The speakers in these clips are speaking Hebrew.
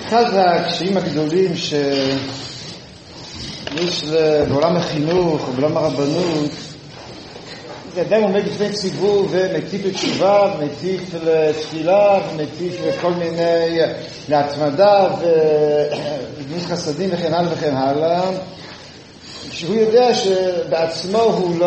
אחד הקשיים הגדולים שיש בעולם החינוך או בעולם הרבנות, זה אדם עומד לפני ציבור ומטיף לתשובה, ומטיף לתפילה, ומטיף לכל מיני להתמדה וגמילות חסדים וכן הלאה וכן הלאה, כשהוא יודע שבעצמו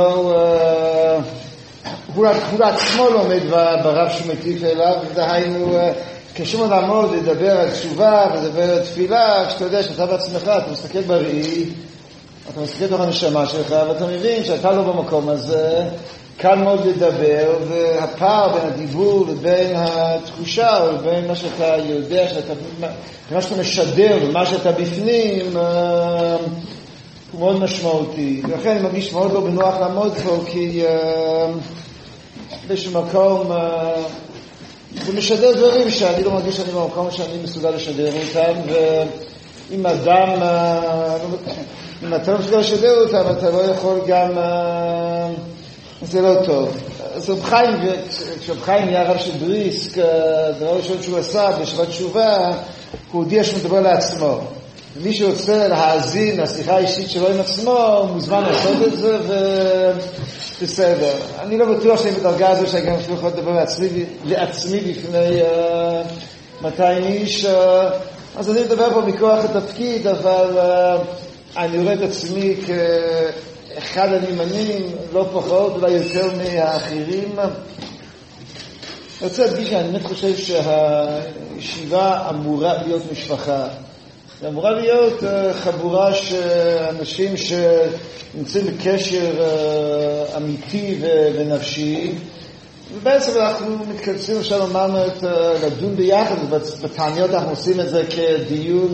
הוא עצמו לא עומד ברב שהוא מטיף אליו. דהיינו, קשה מאוד לעמוד לדבר על תשובה ולדבר על תפילה, כשאתה יודע שאתה בעצמך, אתה מסתכל בראי, אתה מסתכל בתוך הנשמה שלך, ואתה מבין שאתה לא במקום הזה, קל מאוד לדבר, והפער בין הדיבור לבין התחושה, או לבין מה שאתה יודע, מה שאתה משדר ומה שאתה בפנים, הוא מאוד משמעותי. ולכן אני מרגיש מאוד לא בנוח לעמוד פה, כי באיזשהו מקום הוא משדר דברים שאני לא מרגיש שאני במקום שאני מסוגל לשדר אותם, ואם אדם, אם אתה לא מסוגל לשדר אותם, אתה לא יכול גם, זה לא טוב. אז רב חיים, כשרב חיים נהיה רב של בריסק, הדבר ראשון שהוא עשה בשבת תשובה, הוא הודיע שהוא מדבר לעצמו. ומי שרוצה להאזין לשיחה האישית שלו עם עצמו, מוזמן לעשות את זה, ובסדר. אני לא בטוח שאני בדרגה הזו שאני גם יכול לדבר לעצמי לפני 200 איש, אז אני מדבר פה מכוח התפקיד, אבל אני רואה את עצמי כאחד הנאמנים, לא פחות, אולי יותר מהאחרים. אני רוצה להדגיש שאני באמת חושב שהישיבה אמורה להיות משפחה. היא אמורה להיות חבורה של אנשים שנמצאים בקשר אמיתי ונפשי, ובעצם אנחנו מתכנסים עכשיו, אמרנו, לדון ביחד, בתעניות אנחנו עושים את זה כדיון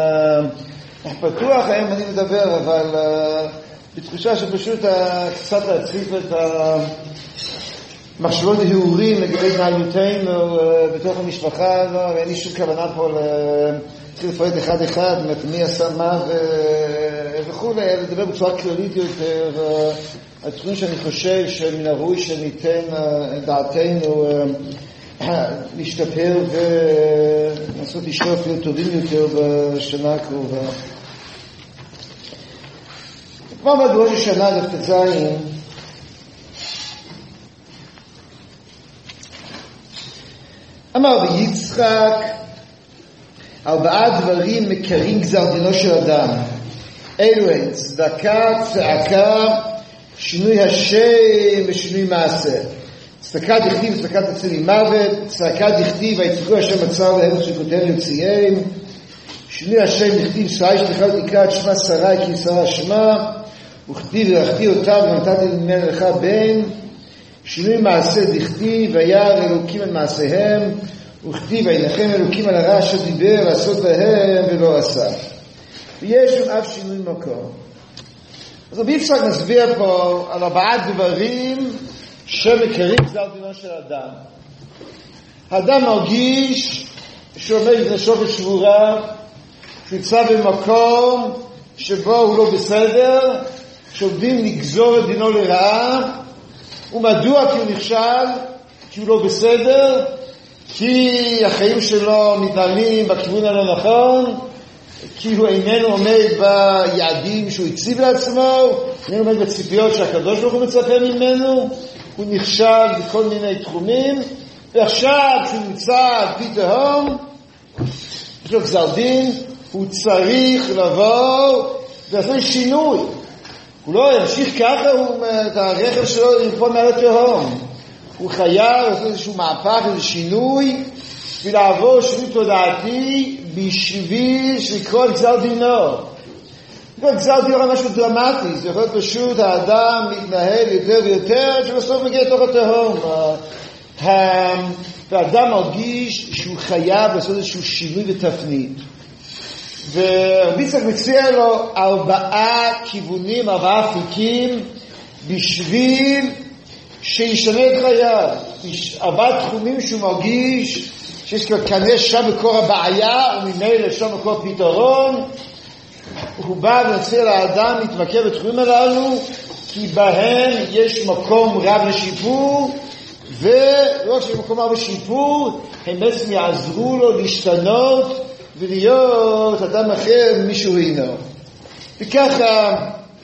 פתוח, היום אני מדבר, אבל בתחושה שפשוט קצת להציף את מחשבות והיעורים לגבי התנהלותנו בתוך המשפחה. לא, אין לי שום כוונה פה לפרט אחד אחד, מי עשה מה וכו', לדבר בצורה כללית יותר על תחומים שאני חושב שמן הראוי שניתן דעתנו להשתפר ולנסות לשאוף להיות טובים יותר בשנה הקרובה. כמו בראש השנה דף ט"ז, אמר ביצחק, 4 דברים מקרים גזר דינו של אדם. אלו הן צדקה, צעקה, שינוי השם ושינוי מעשה. צדקה דכתיב וצדקה תצא ממוות, צעקה דכתיב ויצעקו השם בצר להם שכותב יוציאם. שינוי השם דכתיב שרי שלך תקרא את שמה שרי כי שרה שמה, וכתיב ולכתי אותה ונתתי ממנה לך בן. שינוי מעשה דכתיב וירא אלוקים על מעשיהם, וכתיב וינחם אלוקים על הרע אשר דיבר לעשות להם ולא עשה. ויש שם אף שינוי מקום. אז רבי יצחק מסביר פה על 4 דברים שמקרים גזר דינו של אדם. האדם מרגיש שהוא עומד לפני שוקת שבורה, שהוא נמצא במקום שבו הוא לא בסדר, שעומדים לגזור את דינו לרעה. ומדוע? כי הוא נכשל, כי הוא לא בסדר, כי החיים שלו מתנהלים בכיוון הלא נכון, כי הוא איננו עומד ביעדים שהוא הציב לעצמו, איננו עומד בציפיות שהקדוש ברוך הוא מצפה ממנו, הוא נכשל בכל מיני תחומים, ועכשיו כשהוא נמצא פי תהום, יש לו גזר דין, הוא צריך לבוא ולעשות שינוי. הוא לא ימשיך ככה, את הרכב שלו לנפול מעל התהום. הוא חייב לעשות איזשהו מהפך, איזה שינוי, ולעבור שינוי תודעתי בשביל לקרוא גזר דינו. גזר דינו הוא משהו דרמטי, זה יכול להיות פשוט האדם מתנהל יותר ויותר, שבסוף מגיע לתוך התהום. והאדם מרגיש שהוא חייב לעשות איזשהו שינוי ותפנית. ורבי יצחק מציע לו 4 כיוונים, 4 אפיקים, בשביל שישנה את חייו. 4 תחומים שהוא מרגיש שיש כנראה שם מקור הבעיה, וממילא שם מקור פתרון. הוא בא ומציע לאדם להתמקד בתחומים הללו, כי בהם יש מקום רב לשיפור, ולא שיש מקום רב לשיפור, הם בעצם יעזרו לו להשתנות ולהיות אדם אחר מישהו אינו. וככה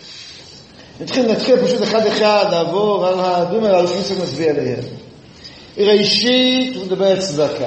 נתחיל פשוט אחד לעבור על הדברים הללו שניסו מסביר עליהם. ראשית הוא מדבר על צדקה.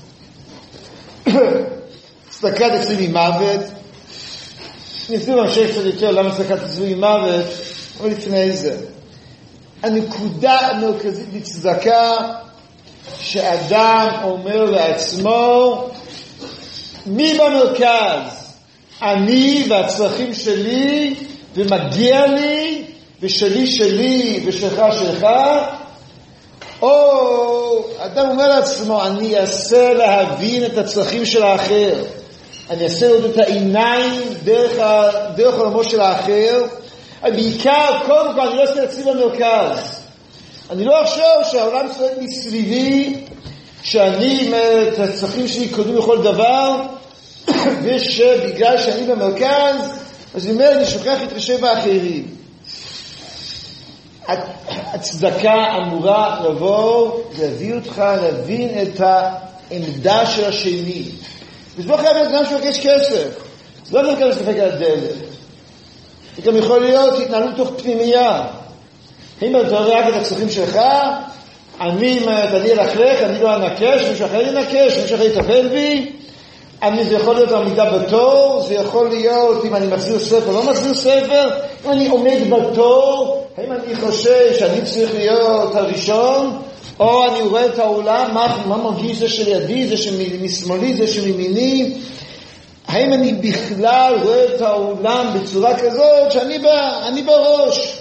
צדקה תצאי ממוות. נסביר בהמשך קצת יותר למה צדקה תצאי ממוות, אבל לפני זה הנקודה המרכזית בצדקה שאדם אומר לעצמו מי במרכז? אני והצרכים שלי ומגיע לי ושלי ושלך שלך, או אדם אומר לעצמו אני אעשה להבין את הצרכים של האחר, אני אעשה עוד את העיניים דרך עולמו של האחר, בעיקר קודם כל אני לא אעשה אצלי במרכז, אני לא אחשוב שהעולם סועד מסביבי, שאני את הצרכים שלי קודמים לכל דבר, ושבגלל שאני במרכז אז אני אומר, אני שוכח להתחשב באחרים. הצדקה אמורה לבוא, להביא אותך להבין את העמדה של השני. וזה לא חייב להיות גם שמבקש כסף. זה לא חייב להסתפק על הדלת. זה גם יכול להיות התנהלות תוך פנימייה. אם אתה רואה רק את הצרכים שלך, אני אלכלך, אני לא אנקש, מישהו אחר ינקש, מישהו אחר יטפל בי, זה יכול להיות עמידה בתור, זה יכול להיות אם אני מחזיר ספר, לא מחזיר ספר, אם אני עומד בתור, האם אני חושב שאני צריך להיות הראשון, או אני רואה את העולם, מה מרגיש זה שלידי, זה שמשמאלי, זה שמימיני, האם אני בכלל רואה את העולם בצורה כזאת שאני בראש.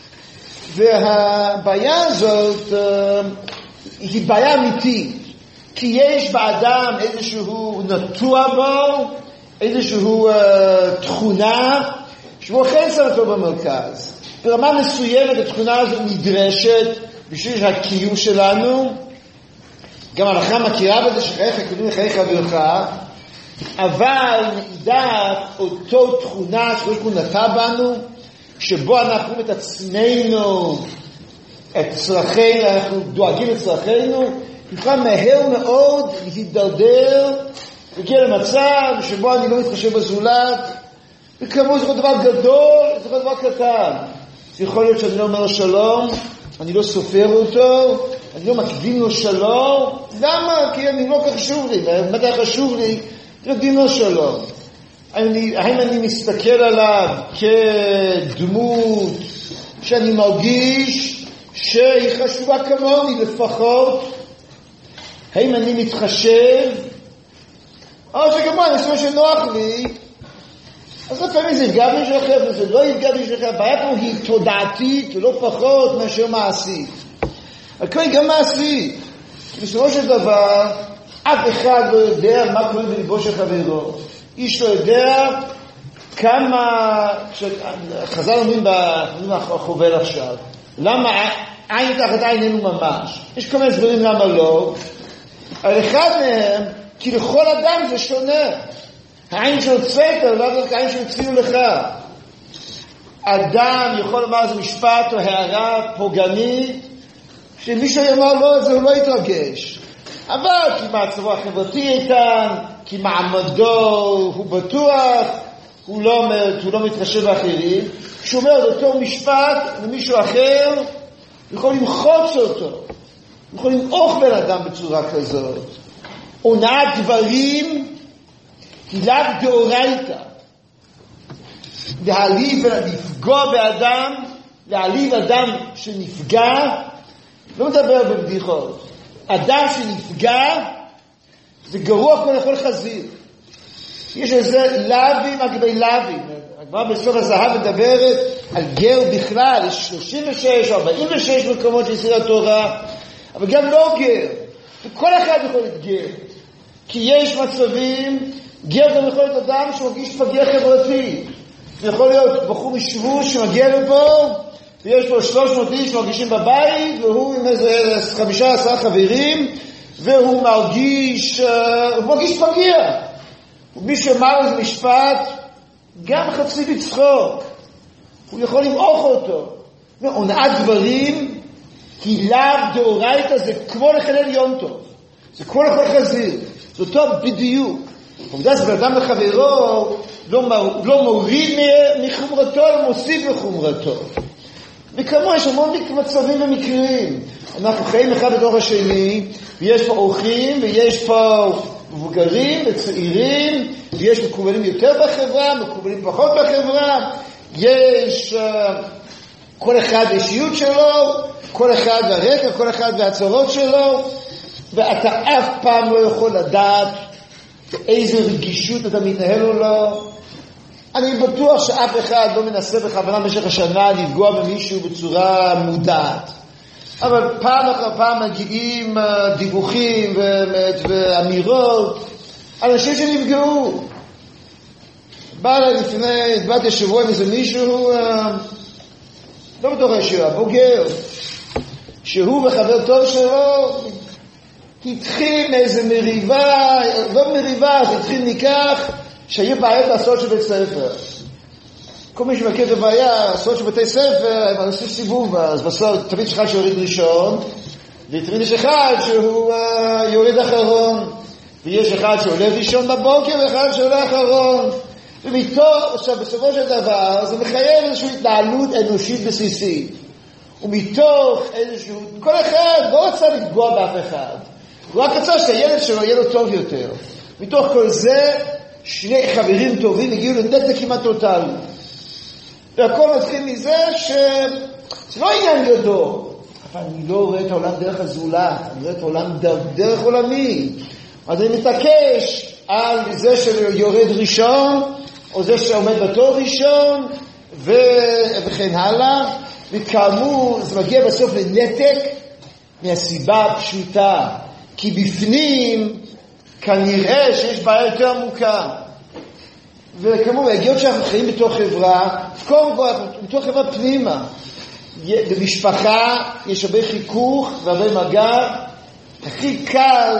והבעיה הזאת היא בעיה אמיתית. כי יש באדם איזשהו נטוע בו, איזשהו תכונה, שהוא אכן שם אותו במרכז. ברמה מסוימת התכונה הזאת נדרשת בשביל הקיום שלנו. גם ההלכה מכירה בזה שחייך קודמים לחיי חברך, אבל מאידך אותו תכונה שהוא נטע בנו, שבו אנחנו רואים את עצמנו, את צרכינו, אנחנו דואגים את צרכינו, נוכל מהר מאוד להתדרדר, להגיע למצב שבו אני לא מתחשב בזולת, וכמו זה יכול דבר גדול, זה יכול דבר קטן. זה יכול להיות שאני לא אומר לו שלום, אני לא סופר אותו, אני לא מקדים לו שלום. למה? כי אני לא כך חשוב לי, מתי חשוב לי, לא מקדים לו שלום. האם אני מסתכל עליו כדמות שאני מרגיש שהיא חשובה כמוני לפחות? האם אני מתחשב? או שכמובן, אני חושב שנוח לי, אז לפעמים זה יפגע מישהו אחר, וזה לא יפגע מישהו אחר. הבעיה פה היא תודעתית ולא פחות מאשר מעשית. הכל היא גם מעשית. בסופו של דבר, אף אחד לא יודע מה קורה בליבו של חברו. איש לא יודע כמה, חז"ל אומרים בחובל עכשיו, למה עין תחת עין אינו ממש? יש כמה הסברים למה לא, אבל אחד מהם, כי לכל אדם זה שונה. העין שהוצאת, לא דווקא העין שהוציאו לך. אדם יכול לומר איזה משפט או הערה פוגענית, שמישהו יאמר לו את זה, הוא לא יתרגש. אבל כי מעצבו החברתי איתן, כי מעמדו הוא בטוח, הוא לא מתחשב באחרים. כשהוא אומר אותו משפט למישהו אחר, הוא יכול למחוץ אותו, הוא יכול למעוך בן אדם בצורה כזאת. עונת דברים היא לאו דאורייתא. להעליב ולפגוע באדם, להעליב אדם שנפגע, לא מדבר בבדיחות. אדם שנפגע זה גרוע כמו לכל חזיר. יש איזה לבים אגבי לבים. הגמרא בסוף הזהב מדברת על גר בכלל, יש 36 או 46 מקומות של ספר התורה, אבל גם לא גר. וכל אחד יכול להיות גר. כי יש מצבים, גר גם יכול להיות אדם שמרגיש פגיע חברתי. זה יכול להיות בחור משבוש שמגיע לפה, ויש פה 300 איש שמרגישים בבית, והוא עם איזה 15 חברים, והוא מרגיש פגיע. ומי שאמר איזה משפט, גם חצי בצחוק, הוא יכול למעוך אותו. עונת דברים, כי לאו דאורייתא זה כמו לחלל יום טוב. זה כמו לכל חזיר. זה אותו בדיוק. עובדה זה בן אדם לחברו לא מוריד מחומרתו, אלא מוסיף לחומרתו. וכמו יש המון מצבים ומקרים. אנחנו חיים אחד בתוך השני, ויש פה אורחים, ויש פה מבוגרים וצעירים, ויש מקובלים יותר בחברה, מקובלים פחות בחברה, יש כל אחד אישיות שלו, כל אחד והרקע, כל אחד והצורות שלו, ואתה אף פעם לא יכול לדעת באיזה רגישות אתה מתנהל או לא. אני בטוח שאף אחד לא מנסה בכוונה במשך השנה לפגוע במישהו בצורה מודעת. אבל פעם אחר פעם מגיעים דיווחים ואמירות, אנשים שנפגעו. באתי שבוע עם איזה מישהו, לא בתוך הישיבה, בוגר, שהוא וחבר טוב שלו, התחיל מאיזה מריבה, לא מריבה, זה התחיל מכך שהיו בעיות לעשות של בית ספר. כל מי שמכיר את הבעיה, לעשות של בתי ספר, הם עושים סיבוב, אז בסוף תמיד יש אחד שיוריד ראשון, ותמיד יש אחד שהוא יוריד אחרון, ויש אחד שעולה ראשון בבוקר, ואחד שעולה אחרון. ומתוך, בסופו של דבר, זה מחייב איזושהי התנהלות אנושית בסיסית. ומתוך איזשהו, כל אחד לא רצה לפגוע באף אחד. הוא רק רצה שהילד שלו יהיה לו טוב יותר. מתוך כל זה, שני חברים טובים הגיעו לנתק כמעט טוטלי. והכל מתחיל מזה שזה לא עניין גדול. אבל אני לא רואה את העולם דרך הזולת, אני רואה את העולם דרך עולמי. אז אני מתעקש על זה שיורד ראשון, או זה שעומד בתור ראשון, וכן הלאה. וכאמור, זה מגיע בסוף לנתק מהסיבה הפשוטה. כי בפנים כנראה שיש בעיה יותר עמוקה. וכאמור, הגיעות שאנחנו חיים בתוך חברה, קודם כל, בתוך חברה פנימה. במשפחה יש הרבה חיכוך והרבה מגע. הכי קל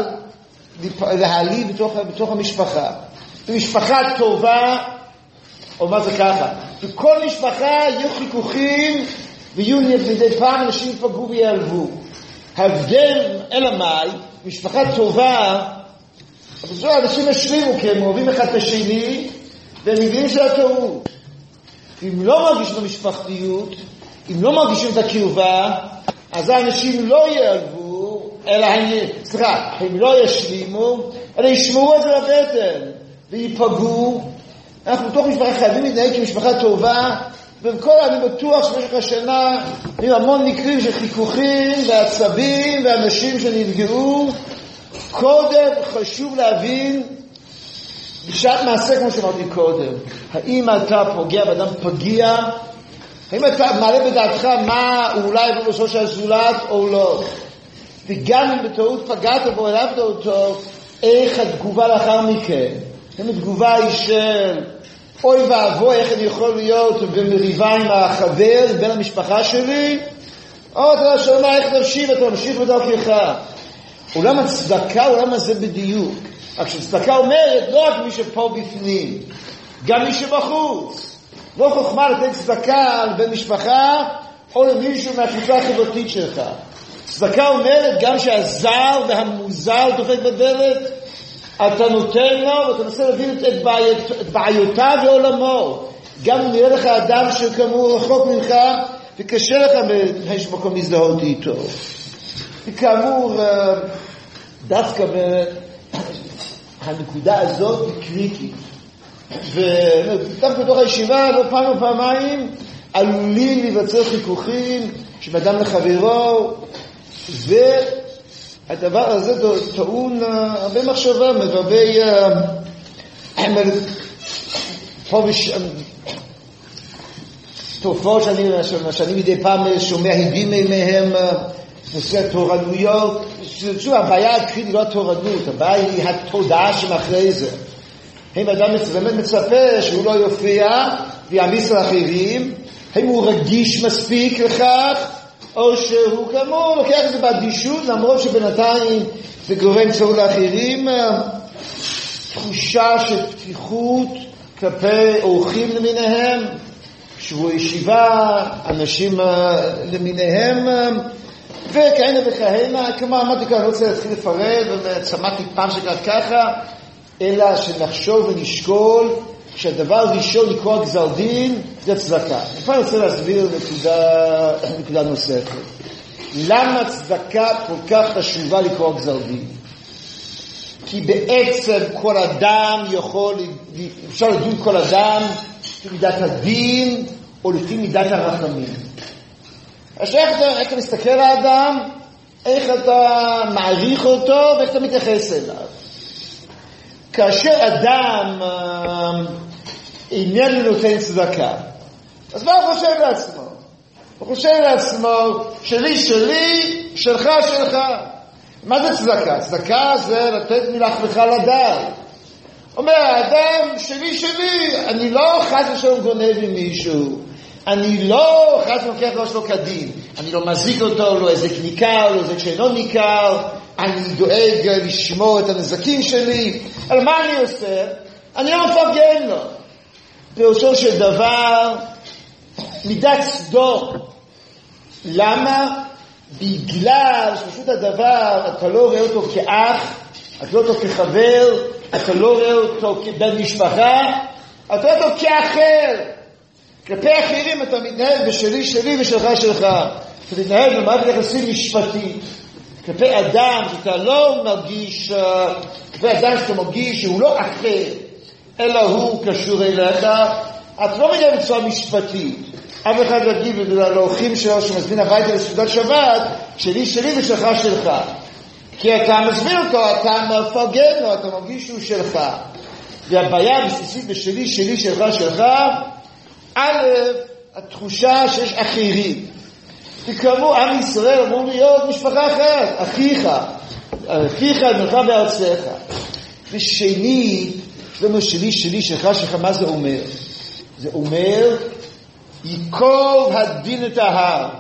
להעליב בתוך המשפחה. במשפחה טובה, או מה זה ככה, בכל משפחה יהיו חיכוכים ויהיו מדי פעם אנשים יפגעו ויעלבו. ההבדל אלא מאי, משפחה טובה, אבל זו אנשים השלימו כי הם אוהבים אחד את השני והם מבינים שזה טעות. אם לא מרגישים במשפחתיות, אם לא מרגישים את הקרבה, אז האנשים לא יעלבו, אלא הם לא ישלימו, אלא ישמעו את זה לבטן ויפגעו. אנחנו בתוך משפחה חייבים להתנהג כמשפחה טובה, ובכל אני בטוח שבמשך השנה היו המון מקרים של חיכוכים ועצבים ואנשים שנפגעו. קודם חשוב להבין בשעת מעשה, כמו שאמרתי קודם, האם אתה פוגע באדם פגיע, האם אתה מעלה בדעתך מה אולי בראשו של הזולת או לא, וגם אם בטעות פגעת בו העלבת אותו, איך התגובה לאחר מכן. אם התגובה היא של אוי ואבוי, איך אני יכול להיות במריבה עם החבר, בין המשפחה שלי, או אתה שומע איך נפשי ואתה ממשיך בדרכך. עולם הצדקה, עולם הזה בדיוק. רק שצדקה אומרת לא רק מי שפה בפנים, גם מי שבחוץ. לא חוכמה לתת צדקה לבן משפחה או למישהו מהקבוצה החברתית שלך. צדקה אומרת גם שהזר והמוזר דופק בדלת, אתה נותן לו ואתה מנסה להבין את בעיותיו ועולמו. גם אם נראה לך אדם שכאמור רחוק ממך וקשה לך באיזשהו מקום להזדהות איתו. וכאמור דווקא הנקודה הזאת היא קריטית. ודווקא בתוך הישיבה לא פעם או פעמיים עלולים להיווצר חיכוכים שבאדם לחברו, והדבר הזה טעון הרבה מחשבה, והרבה תופעות שאני מדי פעם שומע הדים מהם, נושא התורנויות. שוב, הבעיה הקריטית לא התורנות, הבעיה היא התודעה שמאחרי זה. האם אדם באמת מצפה שהוא לא יופיע ויעמיס לאחרים? האם הוא רגיש מספיק לכך? או שהוא כאמור לוקח את זה באדישות, למרות שבינתיים זה גורם צור לאחרים? תחושה של פתיחות כלפי אורחים למיניהם, שבוע ישיבה, אנשים למיניהם, וכהנה וכהנה. כמו אמרתי כאן, אני רוצה להתחיל לפרט, וצמאתי פעם שכך ככה, אלא שנחשוב ונשקול שהדבר הראשון לקרוא גזר דין זה צדקה. אני כבר רוצה להסביר נקודה נוספת. למה צדקה כל כך חשובה לקרוא גזר דין? כי בעצם כל אדם אפשר לדון כל אדם לפי מידת הדין או לפי מידת הרחמים. אז איך אתה מסתכל על האדם, איך אתה מעריך אותו ואיך אתה מתייחס אליו. כאשר אדם איננו נותן צדקה, אז מה הוא חושב לעצמו? הוא חושב לעצמו, שלי, שלך. מה זה צדקה? צדקה זה לתת מלחמך לדעת. אומר, האדם שלי, אני לא חס ושלום גונב עם מישהו, אני לא חס ולוקח לו שלו כדין, אני לא מזיק אותו, לא איזה ניכר, לא איזה שאינו ניכר, אני דואג לשמור את הנזקים שלי. על מה אני עושה? אני לא מפרגן לו. פירושו של דבר, מידת סדום. למה? בגלל שפשוט הדבר, אתה לא רואה אותו כאח, אתה לא רואה אותו כחבר, אתה לא רואה אותו כבן משפחה, אתה רואה אותו כאחר. כלפי אחרים אתה מתנהל בשלי ושלך. אתה מתנהל במערכת יחסים משפטית. כלפי אדם שאתה לא מרגיש, כלפי אדם שאתה מרגיש שהוא לא אחר, אלא הוא קשור אליך, אתה לא מתנהל בצורה משפטית. אף אחד להגיד לאורחים שלו שמזמין הביתה לסעודת שבת, שלי ושלך. כי אתה מזמין אותו, אתה מפרגן לו, אתה מרגיש שהוא שלך. והבעיה הבסיסית בשלי, שלך, א', התחושה שיש אחרים. תקראו, עם ישראל אמור להיות משפחה אחת, אחיך נלך בארצך. ושני, זה אומר שלי, שלך, מה זה אומר? זה אומר, ייקוב הדין את ההר.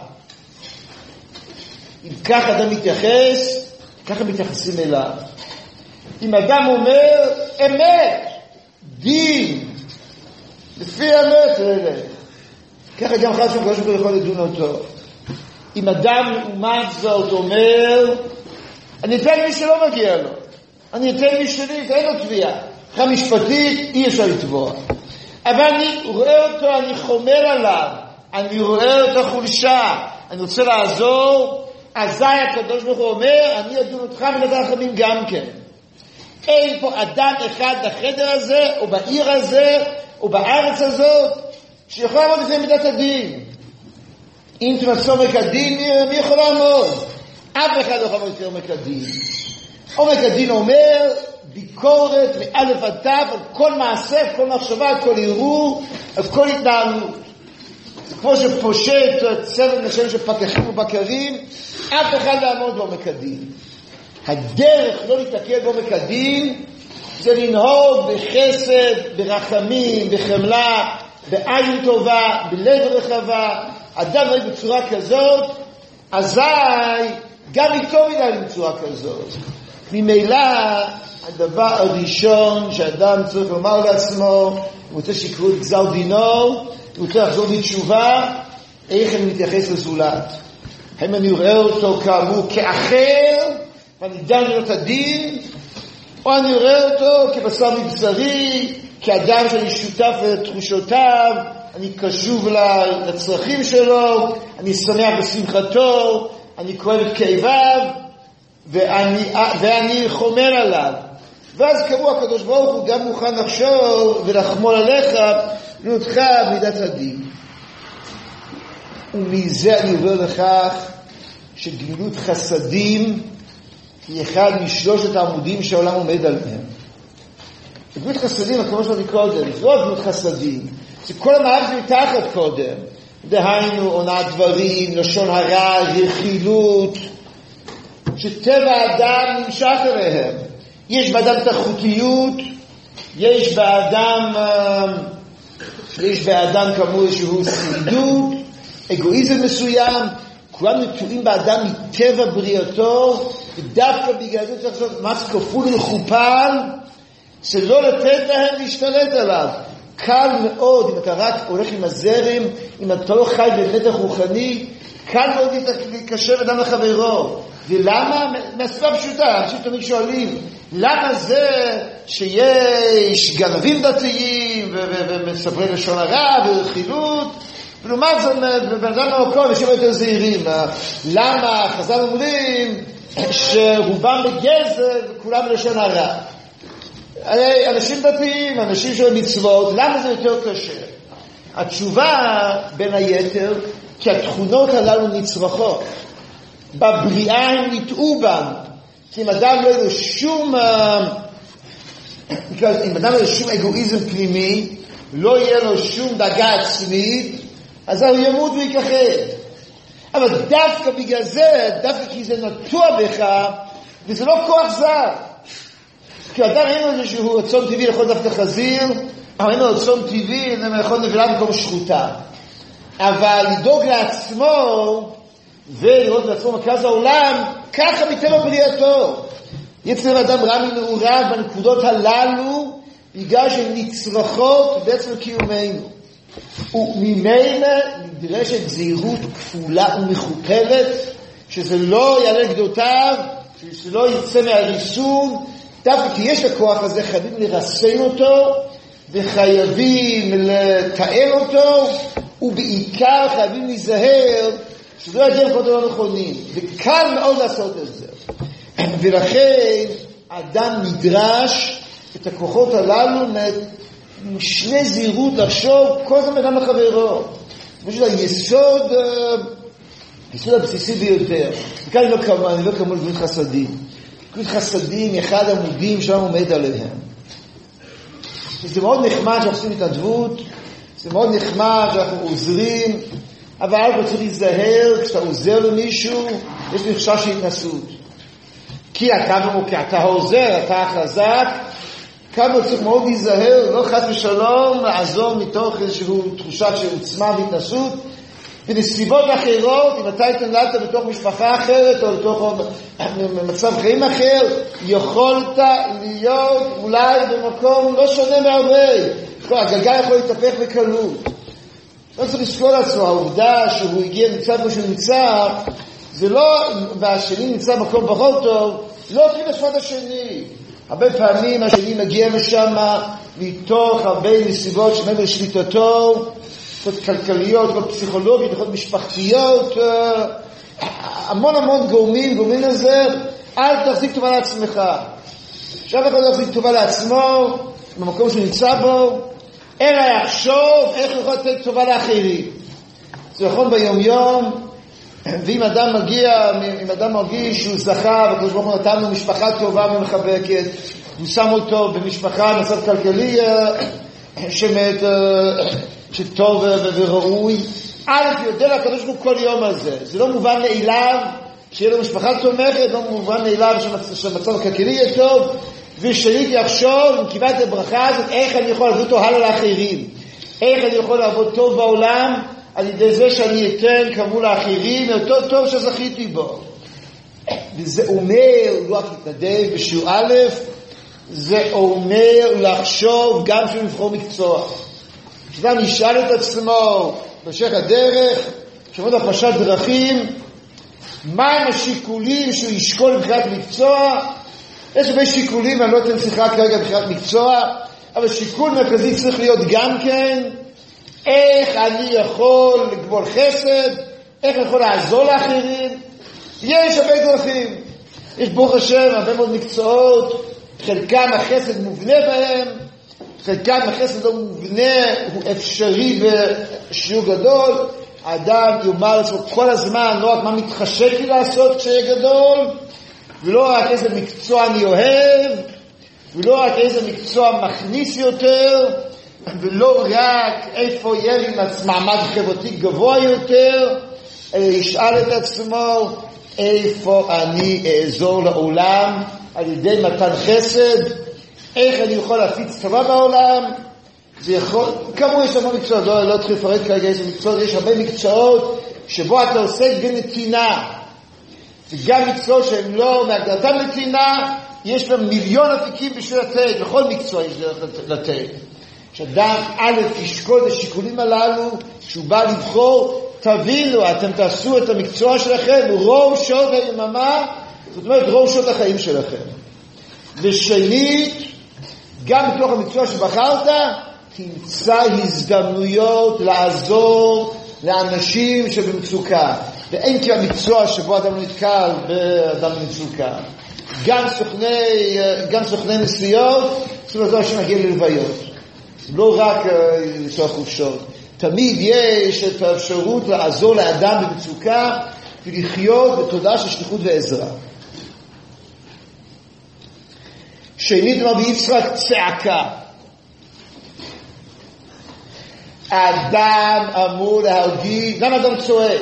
אם כך אדם מתייחס, ככה מתייחסים אליו. אם אדם אומר אמת, דין, לפי אמת, ככה גם חס ושלום יכול לדון אותו. אם אדם לעומת זאת אומר, אני אתן מי שלא מגיע לו, אני אתן מי שלי, אין לו תביעה. מבחינה משפטית אי אפשר לתבוע. אבל אני רואה אותו, אני חומר עליו, אני רואה אותו חולשה, אני רוצה לעזור, אזי הקדוש ברוך הוא אומר, אני אדון אותך מן הרחמים גם כן. אין פה אדם אחד בחדר הזה, או בעיר הזה, או בארץ הזאת, שיכול לעמוד לפני מידת הדין. אם תמצא עומק הדין, מי יכול לעמוד? אף אחד לא יכול לעמוד לפני עומק הדין. עומק הדין אומר, ביקורת מאלף עד תו על כל מעשה, כל מחשבה, כל ערעור, על כל התנהלות. כמו שפושט צוות משל של פקחים ובקרים, אף אחד לא יעמוד בעומק הדין. הדרך לא להתעכב בעומק הדין זה לנהוג בחסד, ברחמים, בחמלה, בעין טובה, בלב רחבה. אדם נוהג בצורה כזאת, אזי גם איתו מדי בצורה כזאת. ממילא הדבר הראשון שאדם צריך לומר לעצמו, הוא רוצה שיקראו את גזר דינו, הוא רוצה לחזור בתשובה, איך אני מתייחס לזולת. האם אני רואה אותו כאמור כאחר, ואני דן לו את הדין, או אני רואה אותו כבשר מבשרי, כאדם שאני שותף לתחושותיו, אני קשוב לצרכים שלו, אני שמח בשמחתו, אני כואב את כאביו, ואני חומר עליו. ואז כמו הקדוש ברוך הוא גם מוכן לחשוב ולחמול עליך, לנותך מידת הדין. ומזה אני עובר לכך שגמילות חסדים היא אחד משלושת העמודים שהעולם עומד עליהם. גמילות חסדים, כמו שאמרתי קודם, זה לא גמילות חסדים, זה כל המערכת מתחת קודם. דהיינו, עונת דברים, לשון הרע, רכילות, שטבע האדם נמשך אליהם. יש באדם תחרותיות, יש באדם כמו איזשהו שרידות, אגואיזם מסוים, כולם נטועים באדם מטבע בריאתו, ודווקא בגלל זה צריך לעשות מס כפול ומכופל, זה לא לתת להם להשתלט עליו. קל מאוד, אם אתה רק הולך עם הזרם, אם אתה לא חי במתח רוחני, קל מאוד להתקשר אדם לחברו. ולמה? מהסיבה פשוטה, אנשים תמיד שואלים, למה זה שיש גנבים דתיים ומספרי לשון הרע ורכילות, ולעומת זאת בבן אדם במקום אנשים יותר זהירים? למה חז"ל אומרים שרובם בגזל וכולם בלשון הרע? הרי אנשים דתיים, אנשים של מצוות, למה זה יותר קשה? התשובה בין היתר, כי התכונות הללו נצרכות. בבריאה הם נטעו בם. כי אם אדם לא יהיה שום אגואיזם פנימי, לא יהיה לו שום דאגה עצמית, אז הוא ימות ויקחד. אבל דווקא בגלל זה, דווקא כי זה נטוע בך, וזה לא כוח זר. כי אדם אין לו איזשהו רצון טבעי לאכול דווקא חזיר, אבל אין לו רצון טבעי לאכול נבלה במקום שחוטה. אבל לדאוג לעצמו ולראות לעצמו מרכז העולם, ככה מטבע בריאתו. יצר אדם רע מנעוריו בנקודות הללו, בגלל שהן נצרכות בעצם קיומנו. וממילא נדרשת זהירות כפולה ומכופלת, שזה לא יעלה גדותיו, שזה לא יצא מהריסון, דווקא כי יש הכוח הזה, חייבים לרסן אותו, וחייבים לתאל אותו, ובעיקר חייבים להיזהר, שזה לא יגיע למקומות לא נכונים, וקל מאוד לעשות את זה. ולכן האדם נדרש את הכוחות הללו משני זהירות לחשוב כל זמן אדם לחברו. זה היסוד הבסיסי ביותר. וכאן אני לא כמו גבול חסדים. גבול חסדים, אחד עמודים שם עומד עליהם. זה מאוד נחמד שאנחנו עושים התנדבות, זה מאוד נחמד שאנחנו עוזרים, אבל אנחנו צריכים להיזהר, כשאתה עוזר למישהו, יש לי חשש של התנסות. כי אתה עוזר, אתה חזק, כמה צריך מאוד להיזהר, לא חס ושלום, לעזור מתוך איזושהי תחושה של עוצמה והתנסות, בנסיבות אחרות, אם אתה התנהלת בתוך משפחה אחרת, או בתוך מצב חיים אחר, יכולת להיות אולי במקום לא שונה מהרבה. הגלגל יכול להתהפך בקלות. לא צריך לזכור לעצמו, העובדה שהוא הגיע מצד כמו שהוא נמצא, זה לא, והשני נמצא במקום פחות טוב, לא תמיד לשפוט השני. הרבה פעמים השני מגיע לשם מתוך הרבה נסיבות שמהם לשליטתו, יכולות כלכליות, יכולות פסיכולוגיות, יכולות משפחתיות, המון גורמים לזה. אל תחזיק טובה לעצמך. עכשיו יכול להחזיק טובה לעצמו, במקום שהוא נמצא בו, אלא יחשוב איך הוא יכול לתת טובה לאחרים. זה נכון ביום-יום, ואם אדם מרגיש שהוא זכה, וכזו ברוך הוא נתן לו משפחה טובה ומחבקת, הוא שם אותו במשפחה, מצב כלכלי שטוב וראוי, יודע לקדוש ברוך הוא כל יום הזה. זה לא מובן מאליו שיהיה לו משפחה תומכת, לא מובן מאליו שהמצב הכלכלי יהיה טוב, ושנית יחשוב, אם קיבלת את הברכה הזאת, איך אני יכול לעבוד אותו הלאה לאחרים, איך אני יכול לעבוד טוב בעולם, על ידי זה שאני אתן כמו לאחרים, יותר טוב שזכיתי בו. וזה אומר, לא רק להתנדב בשיעור א', זה אומר לחשוב גם שהוא לבחור מקצוע. כשאדם ישאל את עצמו בשך הדרך, כשמוד הפשט דרכים, מהם השיקולים שהוא ישקול לבחירת מקצוע? יש הרבה שיקולים, אני לא אתן שיחה כרגע בבחירת מקצוע, אבל שיקול מרכזי צריך להיות גם כן, איך אני יכול לגמול חסד, איך אני יכול לעזור לאחרים. יש הרבה דרכים. יש ברוך השם הרבה מאוד מקצועות, חלקם החסד מובנה בהם, חלקם החסד לא מובנה, הוא אפשרי בשיעור גדול. האדם יאמר לעצמו כל הזמן, לא רק מה מתחשק לי לעשות כשיהיה גדול, ולא רק איזה מקצוע אני אוהב, ולא רק איזה מקצוע מכניס יותר, ולא רק איפה יהיה לי מעמד חברתי גבוה יותר, אלא ישאל את עצמו איפה אני אעזור לעולם על ידי מתן חסד, איך אני יכול להפיץ טובה בעולם. זה יכול, כמו יש הרבה מקצועות, לא צריך לפרט כרגע איזה מקצועות, יש הרבה מקצועות שבו אתה עוסק בנתינה, וגם מקצועות שהם לא מהגדרתם נתינה, יש להם מיליון אפיקים בשביל לתת, לכל מקצוע יש דרך לתת. שאדם א' ישקול את השיקולים הללו, שהוא בא לבחור, תבינו, אתם תעשו את המקצוע שלכם רוב שעות היממה, זאת אומרת רוב שעות החיים שלכם. ושנית, גם בתוך המקצוע שבחרת, תמצא הזדמנויות לעזור לאנשים שבמצוקה. ואין כי המקצוע שבו אדם נתקל באדם במצוקה. גם סוכני נסיעות, צריכים לעזור שנגיע ללוויות. לא רק לצורך חופשות. תמיד יש את האפשרות לעזור לאדם במצוקה ולחיות בתודעה של שליחות ועזרה. שנית, רבי יצחק, צעקה. האדם אמור להרגיש, למה אדם צועק?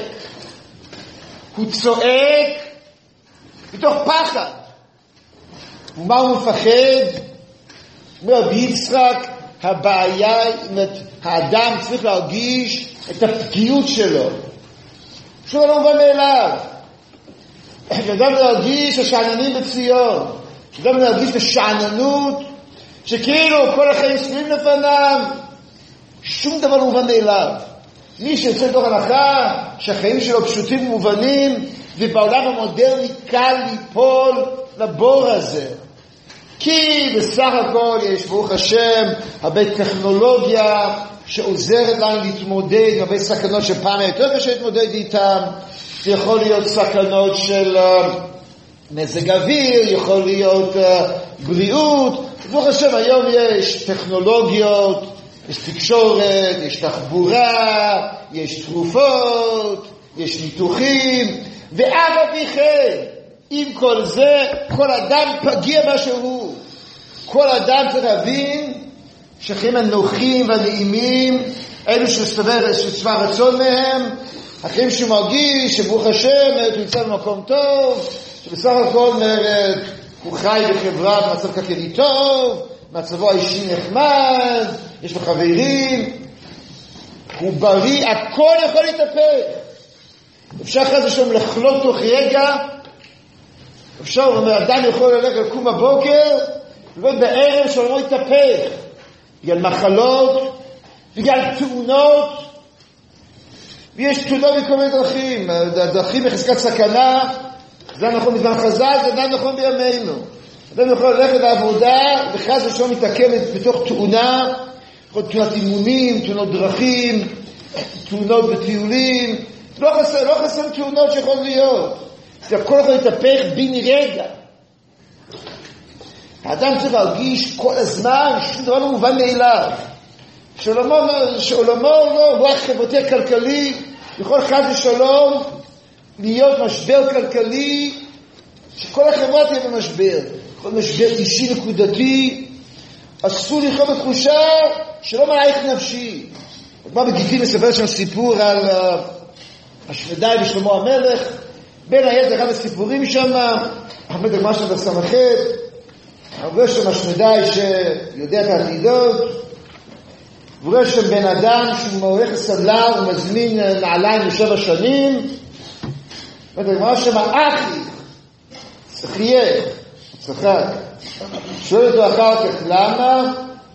הוא צועק מתוך פחד. ומה הוא מפחד? רבי יצחק, הבעיה, האדם צריך להרגיש את הפגיעות שלו. שהוא לא מובן מאליו. אדם להרגיש השעננים בציון. אדם להרגיש את השעננות, שכאילו כל החיים סביב לפניו, שום דבר לא מובן מאליו. מי שיוצא לתוך הנחה, שהחיים שלו פשוטים ומובנים, ובעולם המודרני קל ליפול לבור הזה. כי בסך הכל יש, ברוך השם, הרבה טכנולוגיה שעוזרת לנו להתמודד עם הרבה סכנות שפעם יותר קשה להתמודד איתם. זה יכול להיות סכנות של מזג אוויר, יכול להיות בריאות. ברוך השם, היום יש טכנולוגיות, יש תקשורת, יש תחבורה, יש תרופות, יש ניתוחים, ואף על פי כן, עם כל זה, כל אדם פגיע מה שהוא. כל אדם צריך להבין שהחיים הנוחים והנעימים, אלו ששבע רצון מהם, החיים שהוא מרגיש שברוך השם, הוא נמצא במקום טוב, שבסך הכל הוא חי בחברה במצב כלכלי טוב, מצבו האישי נחמד, יש לו חברים, הוא בריא, הכל יכול להתהפך. אפשר אחרי זה שם לחלות תוך רגע, אפשר, אדם יכול ללכת לקום בבוקר, ולא בערב שלא יתהפך, בגלל מחלות, בגלל תאונות, ויש תאונות בכל מיני דרכים, דרכים בחזקת סכנה, זה נכון בזמן חז"ל, זה עדיין נכון בימינו. אדם יכול ללכת לעבודה, וחס ושלום מתעכב בתוך תאונה, יכול להיות תאונת אימונים, תאונות דרכים, תאונות בטיולים, לא חסר תאונות שיכול להיות. זה הכל יכול להתהפך בן רגע. האדם צריך להרגיש כל הזמן שום דבר לא מובן מאליו. שעולמו לא רק חברתי הכלכלי, יכול חס ושלום להיות משבר כלכלי, שכל החברה תהיה במשבר. כל משבר אישי נקודתי, אסור לחיות בתחושה שלא מעייך נפשי. מה בגיטים מספר שם סיפור על השמדי ושלמה המלך, בין היתר אחד הסיפורים שם, עומד הגמרא שם בסמכת, הרבה שם השמדי שיודע את העתידות, ורואה שם בן אדם שהוא הולך לסדלר, הוא מזמין נעליים ל7 שנים, עומד הגמרא שם, אחי, צחייך, צחק, שואל אותו אחר כך, למה?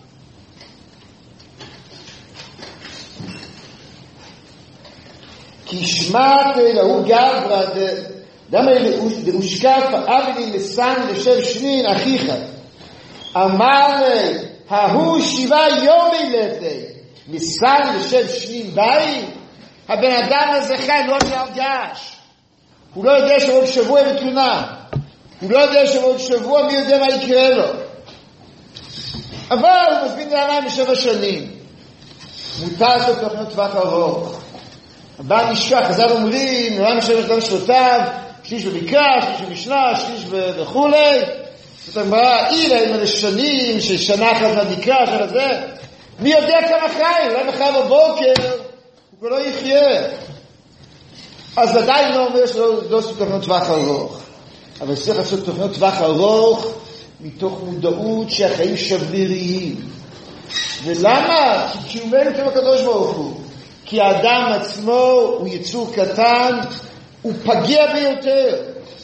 כי שמעת להוא גברא דמה דאושקף אבני לסן לשב שנין אחיך אמר ההוא 7 יומי לתי מסן לשב שנין ביי. הבן אדם הזה חי לא נרגש, הוא לא יודע שעוד שבוע בתלונה, הוא לא יודע שעוד שבוע מי יודע מה יקרה לו, אבל הוא מזמין נעליים ל7 שנים. מותר לעשות תוכניות טווח ארוך. הבא נשכח, חז"ל אומרים, נראה משלמת גם שלותיו, שליש במקרא, שליש במשנה, שליש וכו'. זאת אומרת, אילו הם לשנים, ששנה אחת מהמקרא, שנה זה, מי יודע כמה חי, אולי מחר בבוקר, הוא כבר לא יחיה. אז עדיין לא אומר שלא עושים תוכניות טווח ארוך. אבל צריך לעשות תוכניות טווח ארוך, מתוך מודעות שהחיים שבריריים. ולמה? כי קיומנו כמו הקדוש ברוך הוא. כי האדם עצמו הוא יצור קטן, הוא פגיע ביותר.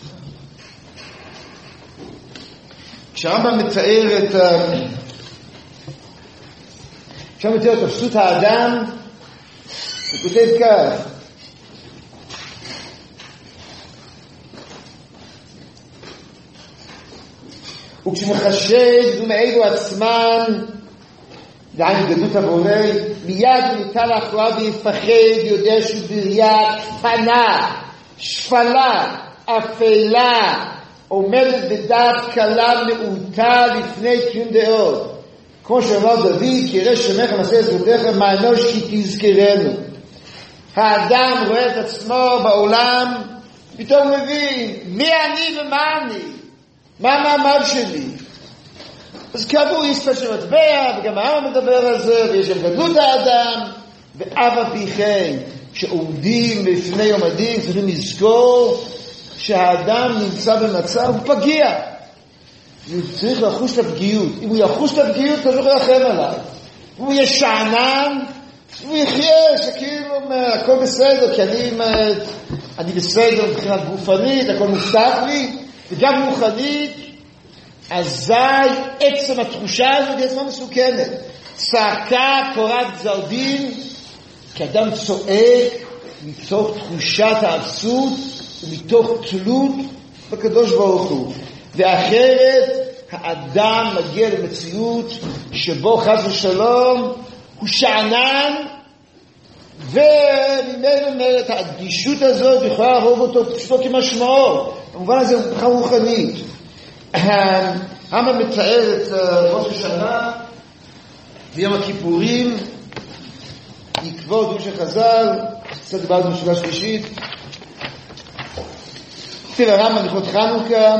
כשהרמב"ם מתאר את תפסות האדם, הוא כותב כך, וכשמחשב ומאלו עצמן, דהיינו גדלות הבורא, מיד מוטל אחריו ויפחד, יודע שהוא בריאה קטנה, שפלה, אפלה, עומדת בדעת קלה מעוטה לפני קיום דעות. כמו שאמר דוד, כי ירא שמך ומעשה עשותיך מאנוש כי תזכרנו. האדם רואה את עצמו בעולם, פתאום מבין, מי אני ומה אני? מה המעמד שלי? אז כאמור יש פשוט מטבע, וגם העם מדבר על זה, ויש גם גדלות האדם, ואף על פי כן, שעומדים בפני יום הדין, צריכים לזכור שהאדם נמצא במצב פגיע. הוא צריך לחוש את הפגיעות. אם הוא יחוש את הפגיעות, אתה לא יכול לרחם עליו. אם הוא יהיה שענן, הוא יחיה, שכאילו הכל בסדר, כי אני בסדר מבחינת גופנית, הכל מובטח לי, וגם רוחנית, אזי עצם התחושה הזאת היא עצמה מסוכנת. צעקה קוראת גזר דין, כי אדם צועק מתוך תחושת האפסות ומתוך תלות בקדוש ברוך הוא. ואחרת האדם מגיע למציאות שבו חס ושלום הוא שענן, וממילא את האדישות הזאת יכולה להרוג אותו פשוטו כמשמעו. במובן הזה הוא בכלל רוחנית. הרמב"ם מתאר את ראש השנה ויום הכיפורים בעקבות דרוש החז"ל, קצת דיברנו בשאלה שלישית. כתב הרמב"ם הלכות חנוכה,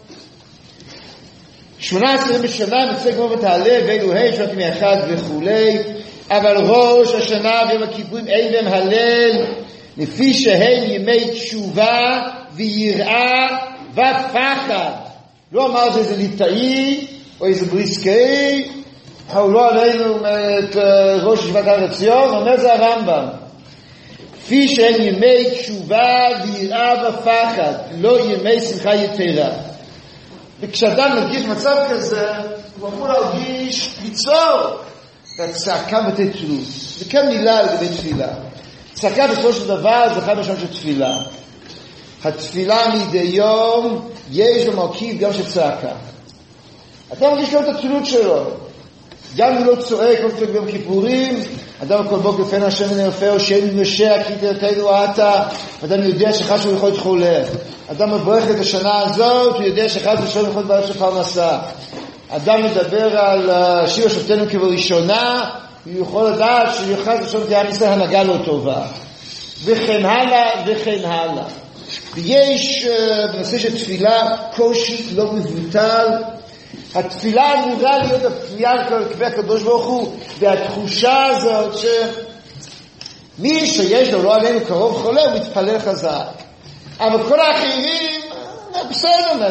18 בשנה מצא גמור ותעלה ואלו שבטים מאחד וכולי, אבל ראש השנה ויום הכיפורים אין בהם הלל, לפי שהם ימי תשובה ויראה ופחד. לא אמר זה איזה ליטאי או איזה בריסקאי, הוא לא עלינו את ראש ישיבת הר עציון, אומר זה הרמב"ם. לפי שהם ימי תשובה ויראה ופחד, לא ימי שמחה יתרה. וכשאדם מרגיש מצב כזה, הוא אמור להרגיש ליצור, והצעקה בתי תלות. זה כן מילה לגבי תפילה. צעקה בסופו של דבר זה אחד משום של תפילה. התפילה מדי יום יש במרכיב גם של צעקה. אתה מרגיש לו את התלות שלו. גם אם לא צועק, לא צועק ביום כיפורים, אדם כל בוקר לפני השם ונרפאו, שם נושע, כי תרתנו אתה, אדם יודע שחד שהוא יכול להיות חולה. אדם מברך את השנה הזאת, הוא יודע שחד ושלום יכול להיות של פרנסה. אדם מדבר על שיבה שופטנו כבראשונה, הוא יכול לדעת שחד ושלום תהיה ישראל הנהגה לא טובה. וכן הלאה וכן הלאה. ויש בנושא של תפילה קושי לא מבוטל. התפילה אמורה להיות הפנייה כלפי הקדוש ברוך הוא, והתחושה הזאת שמי שיש לו לא עלינו קרוב חולה הוא מתפלל חזק, אבל כל האחרים בסדר,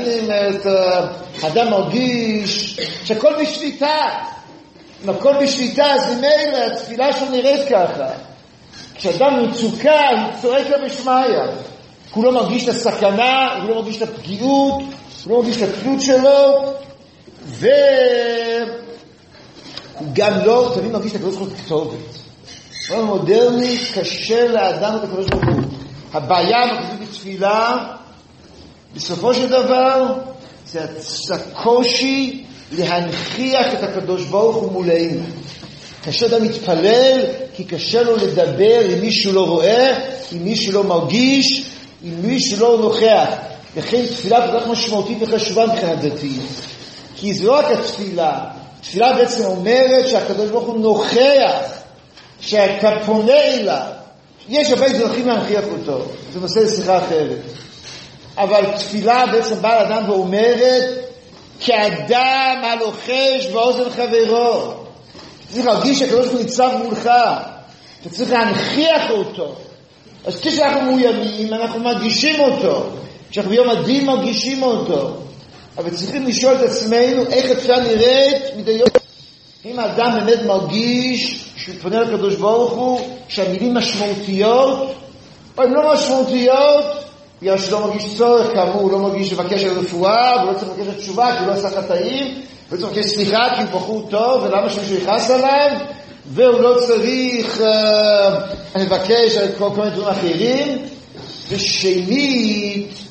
אדם מרגיש שהכל בשליטה, אם הכל בשליטה אז ממילא התפילה שלו נראית ככה. כשאדם מצוקה הוא צועק לה בשמיא, הוא לא מרגיש את הסכנה, הוא לא מרגיש את הפגיעות, הוא לא מרגיש את התלות שלו, והוא גם לא תמיד מרגיש את הקדוש ברוך הוא כתובת. בעולם מודרני קשה לאדם את הקדוש ברוך הוא. הבעיה המרכזית בתפילה בסופו של דבר זה הקושי להנכיח את הקדוש ברוך הוא מולנו. קשה אדם מתפלל כי קשה לו לדבר עם מישהו לא רואה, עם מישהו לא מרגיש, עם מישהו לא נוכח. לכן תפילה כל כך משמעותית וחשובה מבחינת דתית. כי זה לא רק התפילה. תפילה בעצם אומרת שהקדוש ברוך הוא נוכח, שאתה פונה אליו. יש הרבה דרכים להנכיח אותו. זה נושא לשיחה אחרת. אבל תפילה בעצם באה לאדם ואומרת, כאדם הלוחש באוזן חברו. אתה צריך להרגיש שהקדוש ברוך הוא ניצב מולך. אתה צריך להנכיח אותו. אז כשאנחנו מאוימים, אנחנו מרגישים אותו. כשאנחנו ביום הדין מרגישים אותו. אבל צריכים לשאול את עצמנו איך התפילה נראית מדי יום. אם האדם באמת מרגיש שהוא פונה לקדוש ברוך הוא, שהמילים משמעותיות, או הן לא משמעותיות, בגלל שלא מרגיש צורך, כאמור, הוא לא מרגיש לבקש על רפואה, הוא לא צריך לבקש על תשובה, כי הוא לא עשה חטאים, הוא לא צריך לבקש סליחה, כי הוא בחור טוב, ולמה שמישהו יכעס עליו, והוא לא צריך לבקש על כל מיני דברים אחרים. ושנית,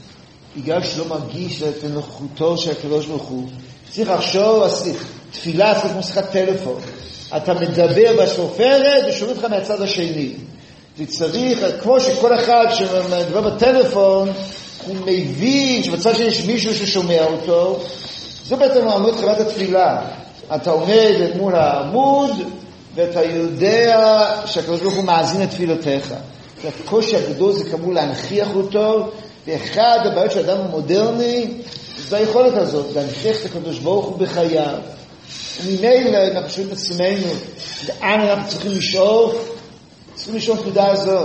בגלל שלא מרגיש את נוכחותו של הקדוש ברוך הוא. צריך לחשוב, תפילה צריך כמו שיחת טלפון. אתה מדבר בשופרת ושומעים אותך מהצד השני. זה צריך, כמו שכל אחד שמדבר בטלפון, הוא מבין שבצד שיש מישהו ששומע אותו, זה בעצם עומד חברת התפילה. אתה עומד מול העמוד, ואתה יודע שהקדוש ברוך הוא מאזין את תפילותיך. הקושי הגדול זה כמובן להנכיח אותו, ואחד הבעיות של האדם המודרני, זה היכולת הזאת, להנכיח את הקדוש ברוך הוא בחייו. וממילא אנחנו שואלים את עצמנו, לאן אנחנו צריכים לשאוף? צריכים לשאוף תודה הזאת.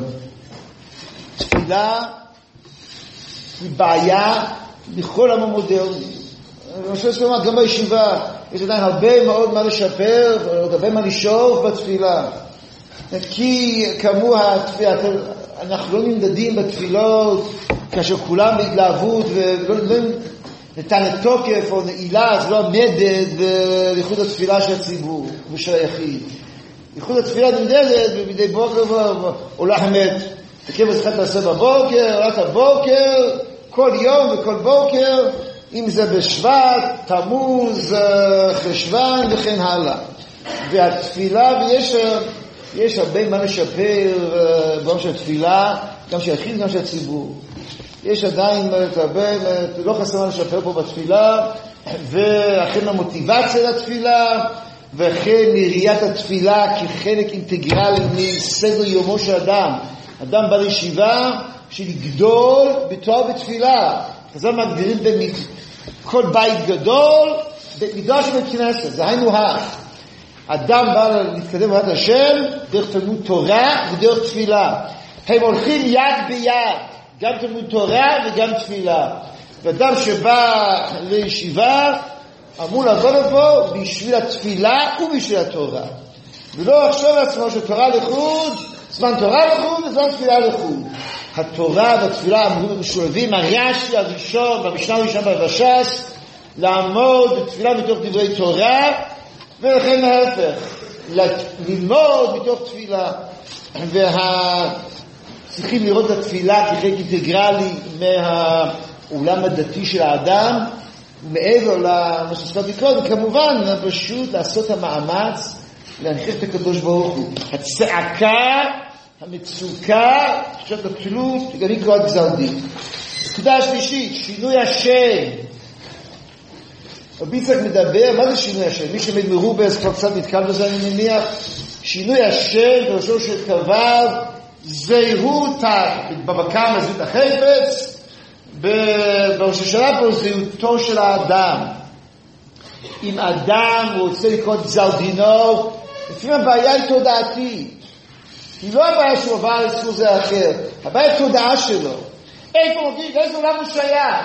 תפילה היא בעיה בכל העם המודרני. אני חושב שאומר, גם בישיבה, יש עדיין הרבה מאוד מה לשפר, הרבה מה לשאוף בתפילה. כי כמו התפילה, אנחנו לא נמדדים בתפילות, כאשר כולם בהתלהבות, ולא ניתן לתוקף או נעילה, זה לא המדד לייחוד התפילה של הציבור ושל היחיד. ייחוד התפילה נמדדת, ומדי בוקר עולה חמת. תקבל זכת תעשה בבוקר, עולת הבוקר, כל יום וכל בוקר, אם זה בשבט, תמוז, חשוון וכן הלאה. והתפילה, ויש הרבה מה לשפר בעולם של התפילה, גם של היחיד, גם של הציבור. יש עדיין הרבה, לא חסר מה לשפר פה בתפילה, ואכן המוטיבציה לתפילה, וכן מראיית התפילה כחלק אינטגרלי מסדר יומו של אדם. אדם בא לישיבה שלגדול בתואר בתפילה. חז"ל מגדירים כל בית גדול, במדרש בית כנסת, זה היינו הך. אדם בא להתקדם בעבודת השם דרך תלמוד תורה ודרך תפילה. הם הולכים יד ביד, גם תלמוד תורה וגם תפילה. ואדם שבא לישיבה אמור לבוא לבוא בשביל התפילה ובשביל התורה. ולא לחשוב לעצמו שתורה לחוד, זמן תורה לחוד וזמן תפילה לחוד. התורה והתפילה אמרו משולבים, הרש"י הראשון במשנה הראשונה בבש"ס, לעמוד בתפילה מתוך דברי תורה, ולכן להפך, ללמוד מתוך תפילה. צריכים לראות את התפילה כחלק אינטגרלי מהעולם הדתי של האדם, מעבר למה שספרתי קודם, וכמובן פשוט לעשות המאמץ להנכיח את הקדוש ברוך הוא. הצעקה, המצוקה, תחושת התלות, גם היא קוראת גזר דין. נקודה השלישית, שינוי השם. רבי יצחק מדבר, מה זה שינוי השם? מי שמד מרובס כבר קצת נתקל בזה, אני מניח. שינוי השם, בראשו של קרב, זהות, במקם הזהות החפץ, בראש השנה פה זהותו של האדם. אם אדם רוצה לקרוא את גזר דינו, לפעמים הבעיה היא תודעתית. היא לא הבעיה שהוא עבר לסכור זה אחר, הבעיה היא תודעה שלו. איפה מוביל, לאיזה עולם הוא שייך?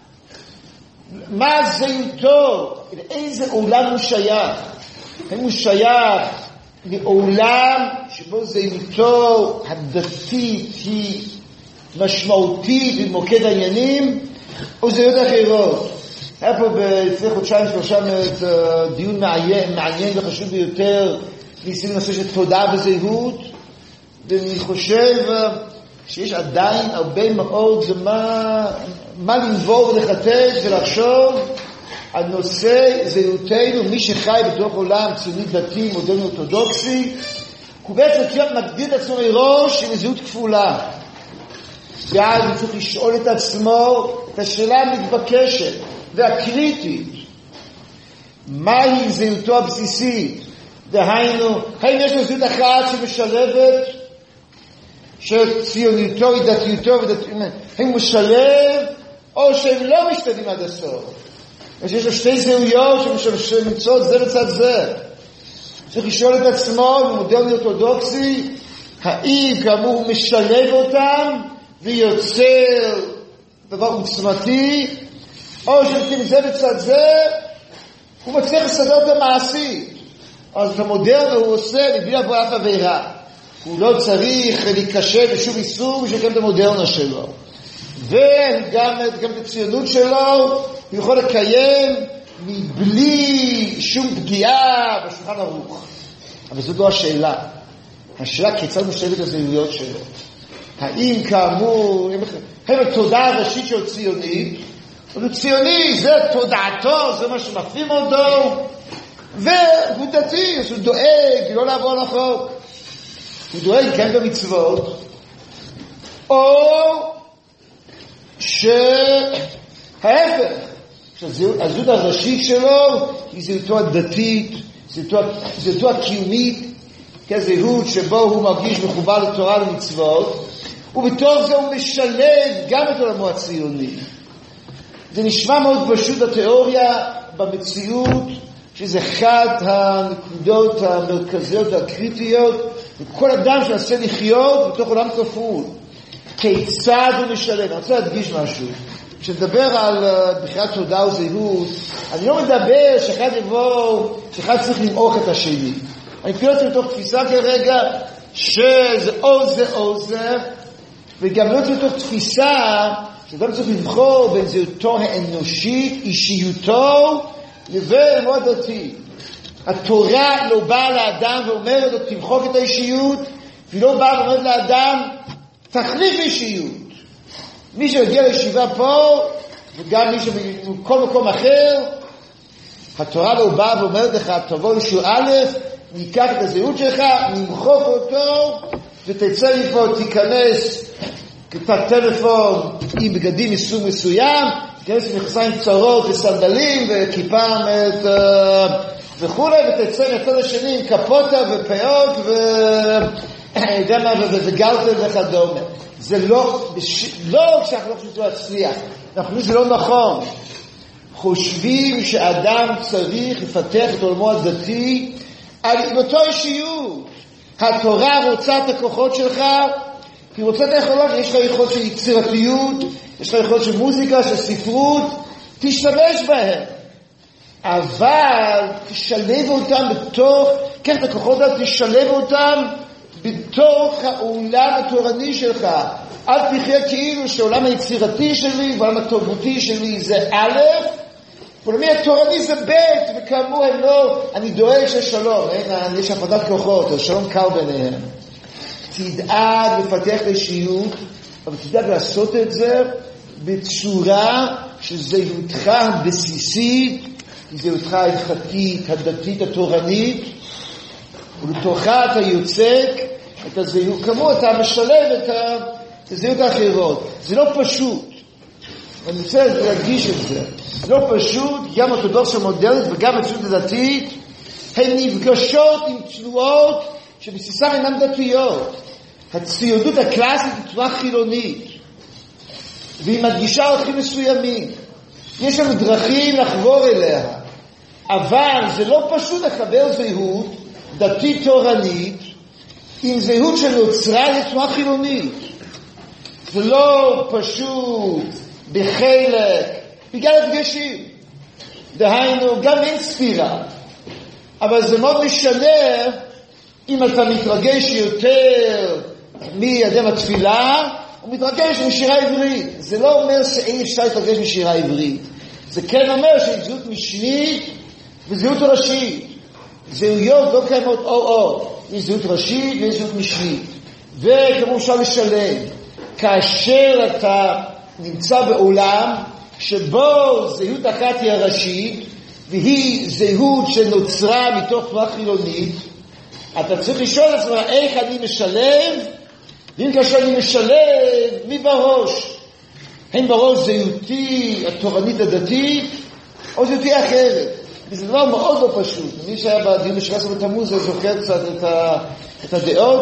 מה זהותו? לאיזה עולם הוא שייך? האם הוא שייך לעולם שבו זהותו הדתית היא משמעותית במוקד העניינים, או זהות אחרות? היה פה לפני חודשיים שלושה דיון מעניין וחשוב ביותר ניסינו לנושא של תודעה וזהות, ואני חושב שיש עדיין הרבה מאוד מה לנבור ולחטט ולחשוב על נושא זהותנו. מי שחי בתוך עולם ציוני דתי מודרני אורתודוקסי, הוא בעצם כמעט מגדיר את עצמו מראש עם זהות כפולה. ואז הוא צריך לשאול את עצמו את השאלה המתבקשת והקריטית, מהי זהותו הבסיסית? דהיינו, האם יש לו זהות אחת שמשלבת, שציוניותו היא דתיותו, האם הוא משלב, או שהם לא משתלבים עד הסוף? יש לו שתי זהויות שנמצאות זה לצד זה. צריך לשאול את עצמו במודרני אורתודוקסי, האם כאמור הוא משלב אותם ויוצר דבר עוצמתי, או שנתים זה בצד זה, הוא מצליח לסדר את המעשית. אז את המודרן הוא עושה מבלי לבוא אף עבירה. הוא לא צריך להיקשר בשום איסור בשביל לקיים את המודרנה שלו. וגם את הציונות שלו הוא יכול לקיים מבלי שום פגיעה בשולחן ערוך. אבל זו לא השאלה. השאלה כיצד משלב את הזהויות שלו. האם כאמור, הם התודעה הראשית של ציוני, אבל ציוני זה תודעתו, זה מה שמפעים אותו, והוא דתי, אז הוא דואג לא לעבור על החוק. הוא דואג כן במצוות, או שההפך, שהזהות הראשית שלו היא זהותו הדתית, זהותו הקיומית, כזהות שבו הוא מרגיש מחובר לתורה למצוות, ובתוך זה הוא משלב גם את עולמו הציוני. זה נשמע מאוד פשוט בתיאוריה, במציאות, שזה אחד הנקודות המרכזיות והקריטיות, וכל אדם שנסה לחיות בתוך עולם כפול. כיצד הוא משלב? אני רוצה להדגיש משהו. כשנדבר על בחירת תודעה וזהות, אני לא מדבר שאחד יבוא, שאחד צריך למעוך את השני. אני קורא את זה בתוך תפיסה כרגע, שזה או זה או זה, וגם לא בתוך תפיסה, שאדם צריך לבחור בין זהותו האנושית, אישיותו, לבין עולמו הדתי. התורה לא באה לאדם ואומרת לו תמחוק את האישיות, והיא לא באה ואומרת לאדם תחליף אישיות. מי שמגיע לישיבה פה, וגם מי שבכל מקום אחר, התורה לא באה ואומרת לך תבוא לשיעור א', ניקח את הזהות שלך, נמחוק אותו, ותצא מפה, תיכנס כתת טלפון עם בגדים מסוג מסוים, תיכנס למכנסיים קצרות וסנדלים וכיפה וכו', ותצא מהצד השני עם כפותה ופאות וגלטל וכדומה. זה לא כשאנחנו לא חושבים שזה להצליח, אנחנו חושבים שזה לא נכון. חושבים שאדם צריך לפתח את עולמו הדתי על אותו אישיות. התורה רוצה את הכוחות שלך, היא רוצה את היכולות, יש לך יכולות של יצירתיות, יש לך יכולות של מוזיקה, של ספרות, תשתמש בהם. אבל תשלב אותם בתוך, כן, את הכוחות האלה, תשלב אותם בתוך העולם התורני שלך. אל תחיה כאילו שהעולם היצירתי שלי והעולם התרבותי שלי זה א', ולמי התורני זה ב', וכאמור הם לא, אני דואג של שלום, יש הפרדת כוחות, השלום קר ביניהם. תדאג לפתח לאישיות, אבל תדאג לעשות את זה בצורה שזהותך הבסיסית, זהותך ההלכתית, הדתית, התורנית, ולתוכה אתה יוצק את הזהות, כמו אתה משלב את הזהות האחרות. זה לא פשוט. אני רוצה להדגיש את זה. זה לא פשוט, גם אורתודוקסיה מודרנית וגם המציאות הדתית, הן נפגשות עם תנועות שבסיסן אינן דתיות. הציונות הקלאסית היא תנועה חילונית, והיא מדגישה ערכים מסוימים. יש לנו דרכים לחבור אליה, אבל זה לא פשוט לחבר זהות דתית תורנית עם זהות שנוצרה לתנועה חילונית. זה לא פשוט בחלק, בגלל הדגשים. דהיינו, גם אין ספירה, אבל זה מאוד משנה אם אתה מתרגש יותר מידם התפילה, הוא מתרגש משירה עברית. זה לא אומר שאין אפשר להתרגש משירה עברית. זה כן אומר שיש זהות משנית וזהות ראשית. זהויות לא קיימות או. יש זהות ראשית ויש זהות משנית. וכמו אפשר לשלם, כאשר אתה נמצא בעולם שבו זהות אחת היא הראשית, והיא זהות שנוצרה מתוך תנועה חילונית, אתה צריך לשאול את עצמך איך אני משלב, ואם כאשר אני משלב, מי בראש? האם בראש זהותי התורנית הדתית, או זהותי אחרת? וזה דבר מאוד לא פשוט. מי שהיה בדיון ב17 בתמוז זוכר קצת את הדעות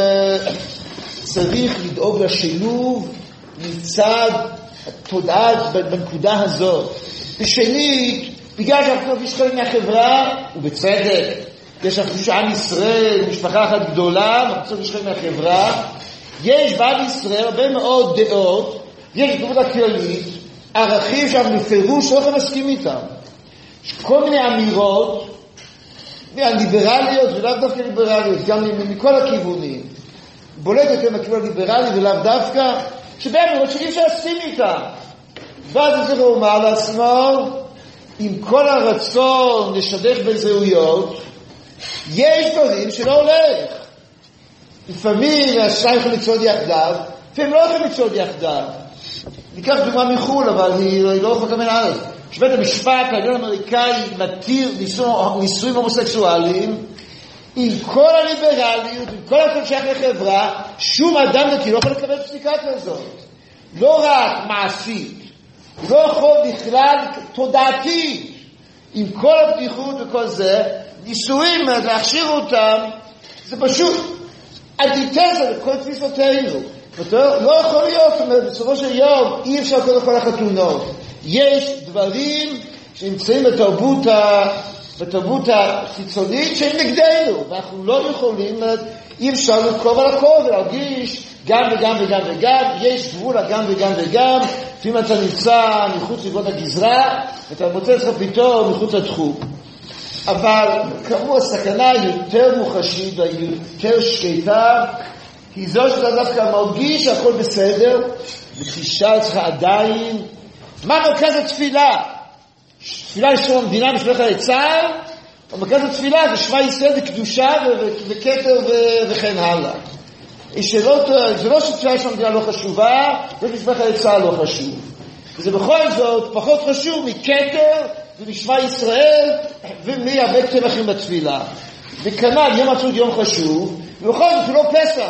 שצריך לדאוג לשילוב מצד התודעה בנקודה הזאת. ושנית, בגלל שאנחנו נרגיש חלק מהחברה, ובצדק, יש אנחנו שעם ישראל, משפחה אחת גדולה, אנחנו נרגיש חלק מהחברה, יש בעם ישראל הרבה מאוד דעות, יש דעות הכללית, ערכים שאנחנו בפירוש לא יכולים להסכים איתם. יש כל מיני אמירות, ליברליות ולאו דווקא ליברליות, גם מכל הכיוונים. בולט יותר מהכיוון הליברלי ולאו דווקא, שבהם אמירות שאי אפשר להסכים איתם. ואז זה אומר לעצמו, עם כל הרצון לשדך בין זהויות, יש דברים שלא הולך. לפעמים השניים יכולים לצעוד יחדיו, לפעמים לא יכולים לצעוד יחדיו. ניקח דוגמה מחול, אבל היא לא יכולה לקבל ארץ. שבית המשפט העליון האמריקאי מתיר נישואים הומוסקסואליים, עם כל הליברליות, עם כל הכל שייך לחברה, שום אדם דתי לא יכול לקבל פסיקה כזאת. לא רק מעשית, לא יכול בכלל תודעתי, עם כל הפתיחות וכל זה, נישואים, להכשיר אותם, זה פשוט אנטיתזה לכל תפיסותינו. לא יכול להיות, זאת אומרת, בסופו של יום אי אפשר לקרוא לכל החתונות. יש דברים שנמצאים בתרבות החיצונית שהם נגדנו, ואנחנו לא יכולים, אי אפשר לקרוא על הכל ולהרגיש גם וגם וגם וגם, יש גבול גם וגם וגם, לפעמים אתה נמצא מחוץ לגבול הגזרה, אתה מוצא אצלך פתאום מחוץ לתחום. אבל כאמור הסכנה יותר מוחשית ויותר שקטה, כי זו שאתה דווקא מרגיש שהכל בסדר, ותשאל אצלך עדיין, מה מרכז התפילה? תפילה לשמור המדינה בשביל חיילי צה"ל, או מרכז התפילה זה שמע ישראל וקדושה וכתר וכן הלאה. זה לא שתפילה לשמור המדינה לא חשובה, זה בשביל חיילי צה"ל לא חשוב. וזה בכל זאת פחות חשוב מכתר ומשמע ישראל ומהרבה טבחים בתפילה. וכנ"ל יום עצמאות יום חשוב, ובכל זאת זה לא פסח.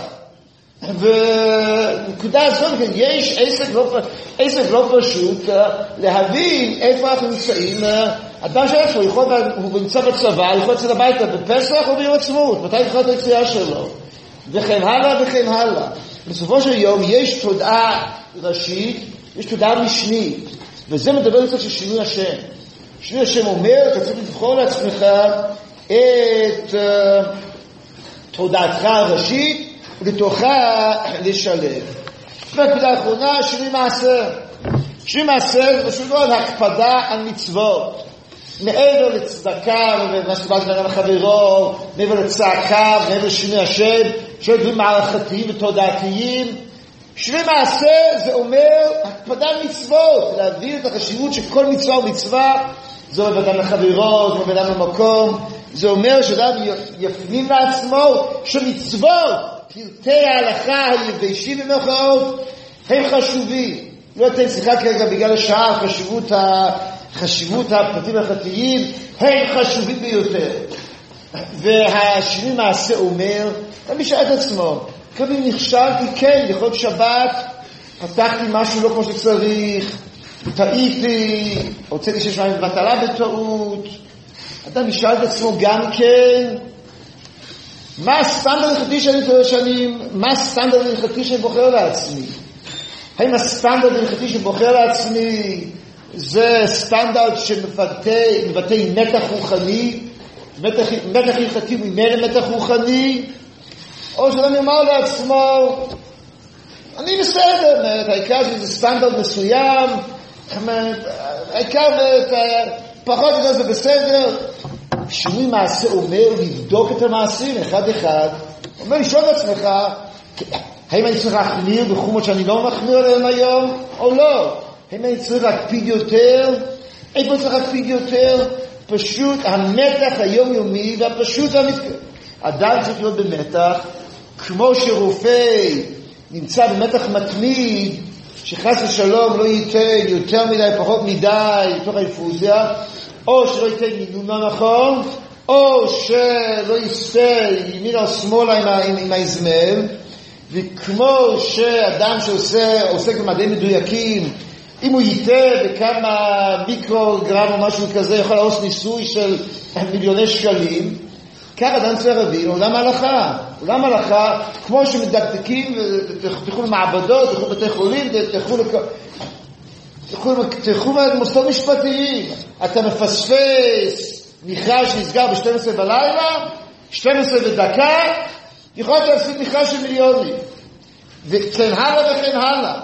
ונקודה הזאת, יש עסק לא פשוט להבין איפה אנחנו נמצאים. אדם שלנו הוא נמצא בצבא, הוא יכול לצאת הביתה בפסח או ביום עצמאות, מתי יכול את היציאה שלו, וכן הלאה וכן הלאה. בסופו של יום יש תודעה ראשית, יש תודעה משנית, וזה מדבר קצת של שינוי השם. שינוי השם אומר, אתה צריך לבחור לעצמך את תודעתך הראשית, ולתוכה לשלב. והנקודה האחרונה, שינוי מעשר. שינוי מעשר זה פשוט לא הקפדה על מצוות. מעבר לצדקה, ומה שדיברתי בין החברו, מעבר לצעקה, מעבר לשינוי השם, שינוי דברים מערכתיים ותודעתיים. שינוי מעשר זה אומר הקפדה על מצוות, להבין את החשיבות שכל מצווה הוא מצווה, זה אומר בדם לחברו, זה אומר בדם למקום, זה אומר שאדם יפנים לעצמו שמצוות פרטי ההלכה היבשים במרכאות הם חשובים. לא אתן שיחה כרגע בגלל השעה, חשיבות הפרטים ההלכתיים הם חשובים ביותר. והשינוי מעשה אומר, אני שאל את עצמו, כמה נכשלתי, כן, יכול להיות שבת, פתחתי משהו לא כמו שצריך, טעיתי, הוצאתי שיש משהו בטלה בטעות. אדם ישאל את עצמו גם כן, מה הסטנדרט ההלכתי שאני בוחר לעצמי? האם הסטנדרט ההלכתי שאני בוחר לעצמי זה סטנדרט שמבטא מתח רוחני, מתח הלכתי ממילא מתח רוחני, או שאני אומר לעצמו, אני בסדר, העיקר שזה סטנדרט מסוים, העיקר פחות או יותר זה בסדר. שינוי מעשה אומר לבדוק את המעשים אחד אחד, אומר לשאול את עצמך, האם אני צריך להחמיר בחומות שאני לא מחמיר עליהם היום או לא? האם אני צריך להקפיד יותר? איפה אני צריך להקפיד יותר? פשוט המתח היומיומי והפשוט אדם צריך להיות במתח, כמו שרופא נמצא במתח מתמיד, שחס ושלום לא ייתן יותר מדי פחות מדי לתוך האינפוזיה, או שלא ייתן מינון נכון, או שלא ייסה ימינה או שמאלה עם ההזמל. וכמו שאדם שעוסק במדעים מדויקים, אם הוא ייתה בכמה מיקרוגרם או משהו כזה, יכול לעוש ניסוי של מיליוני שקלים, כך אדם צריך להבין עולם ההלכה. עולם ההלכה, כמו שמדקדקים, תלכו למעבדות, תלכו לבתי חולים, תלכו למוסדות משפטיים. אתה מפספס מכרז שנסגר ב-12 בלילה, 12 ודקה, יכולת להפסיד מכרז של מיליונים. וכן הלאה וכן הלאה.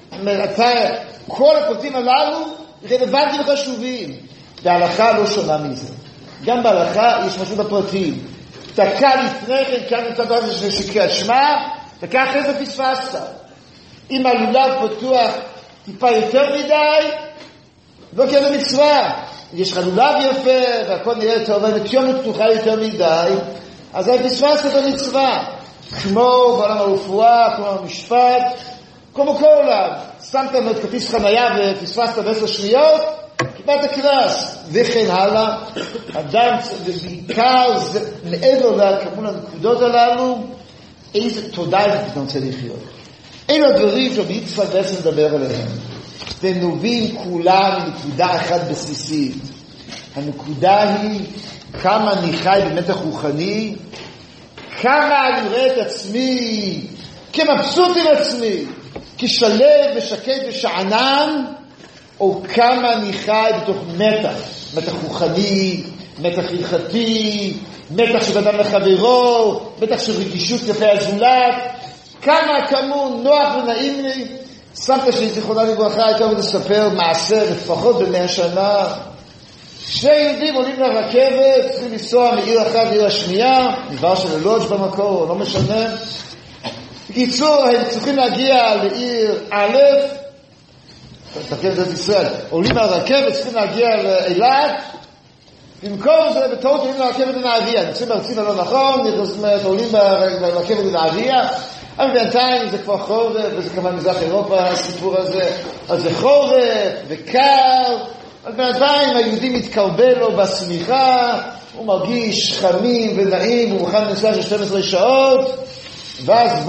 כל הפרטים הללו רלוונטיים וחשובים. בהלכה לא שונה מזה. גם בהלכה יש משהו בפרטים. דקה לפני כן, כאן נמצא דבר של קריאת שמע, דקה אחרי זה פספסת. אם הלולב פתוח טיפה יותר מדי, לא כי זה מצווה. יש לך לולב יפה, והכל נראה טוב, ותיומת פתוחה יותר מדי, אז פספסת את המצווה. כמו בעולם הרפואה, כמו המשפט, כמו כל עולם, שמת את כרטיס חנייה ופספסת ב10 שניות, קיבלת קנס, וכן הלאה. אדם, ובעיקר זה מעבר לכמון הנקודות הללו, איזה תודה אתה רוצה לחיות. אלו הדברים שרבי יצחק בעצם מדבר עליהם. ונובים כולם מנקודה אחת בסיסית. הנקודה היא כמה אני חי במתח רוחני, כמה אני רואה את עצמי כמבסוט עם עצמי, כשלב ושקט ושענן, או כמה אני חי בתוך מתח רוחני, מתח הלכתי, מתח של אדם לחברו, מתח של רגישות כלפי הזולת, כמה כמו נוח ונעים לי. סבתא שלי זיכרונה לברכה הייתה לספר מעשה לפחות ב100 שנה. שני יהודים עולים לרכבת, צריכים לנסוע מעיר אחת לעיר השנייה, דבר של לודג' במקור, לא משנה. בקיצור, הם צריכים להגיע לעיר א', תרכבת את ישראל, עולים לרכבת, צריכים להגיע לאילת, במקום זה בטעות עולים לרכבת לנהריה, נמצאים בארצים הלא נכון, עולים לרכבת לנהריה, אבל בינתיים זה כבר חורף, וזה כמובן מזרח אירופה, הסיפור הזה, אז זה חורף וקר, אבל בינתיים היהודים מתקרבל לו בסמיכה, הוא מרגיש חמים ונעים, הוא מוכן לנסוע של 12 שעות, ואז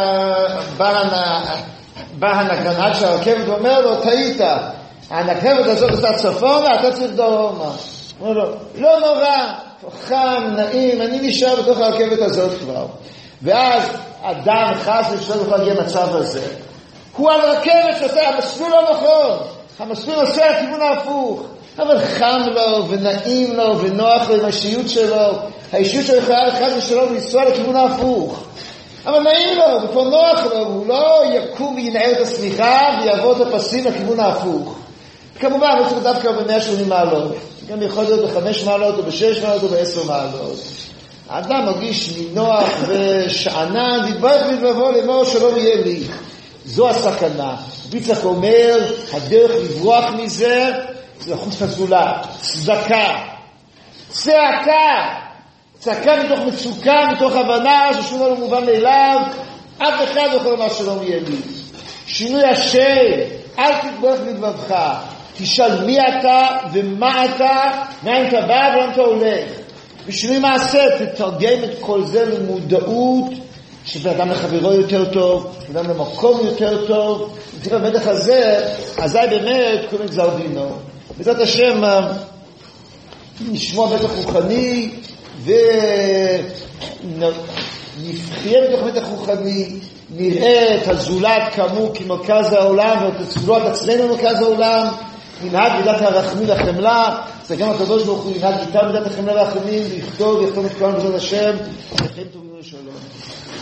בא הנגנד של הרכבת ואומר לו, טעית, הנגבת הזאת עושה צפונה, אתה צריך דרומה. הוא אומר לו, לא נורא, חם, נעים, אני נשאר בתוך הרכבת הזאת כבר. ואז אדם חס ושלא יכול להגיע למצב הזה. הוא על רכבת שעושה, המסלול לא נכון, המסלול עושה הכיוון ההפוך, אבל חם לו ונעים לו ונוח לו עם האישיות שלו, האישיות שלו יכולה חס ושלא לנסוע לכיוון ההפוך. אבל נעים לו, ופה נוח לו, הוא לא יקום וינער את הסמיכה ויעבור את הפסים לכיוון ההפוך. כמובן, לא צריך דווקא ב180 מעלות, גם יכול להיות ב5 מעלות או ב6 מעלות או ב10 מעלות. האדם מרגיש נינוח ושענן, להתברך ולבוא לאמור שלום יהיה לי. זו הסכנה. ביצח אומר, הדרך לברוח מזה, זה חוץ לזולת, צדקה, צעקה מתוך מצוקה, מתוך הבנה ששום לא מובן מאליו, אף אחד לא יכול לומר שלום יהיה לי. שינוי השם, אל תתברך בלבבך, תשאל מי אתה ומה אתה, מאין אתה בא ולאן אתה הולך. בשינוי מעשה תתרגם את כל זה למודעות שבאדם לחברו יותר טוב, שבאדם למקום יותר טוב. ותראה במדח הזה, אזי באמת קוראים גזר דינו. בעזרת השם נשמוע מתח רוחני ונפחיה מתוך מתח רוחני, נראה את הזולת כאמור כמרכז העולם ואת הזולת אצלנו במרכז העולם, ננהג מידת הרחמים והחמלה. זה גם הקדוש ברוך הוא ינהג איתה מידת החמלה והרחמים, לכתוב את כולנו בעזרת השם.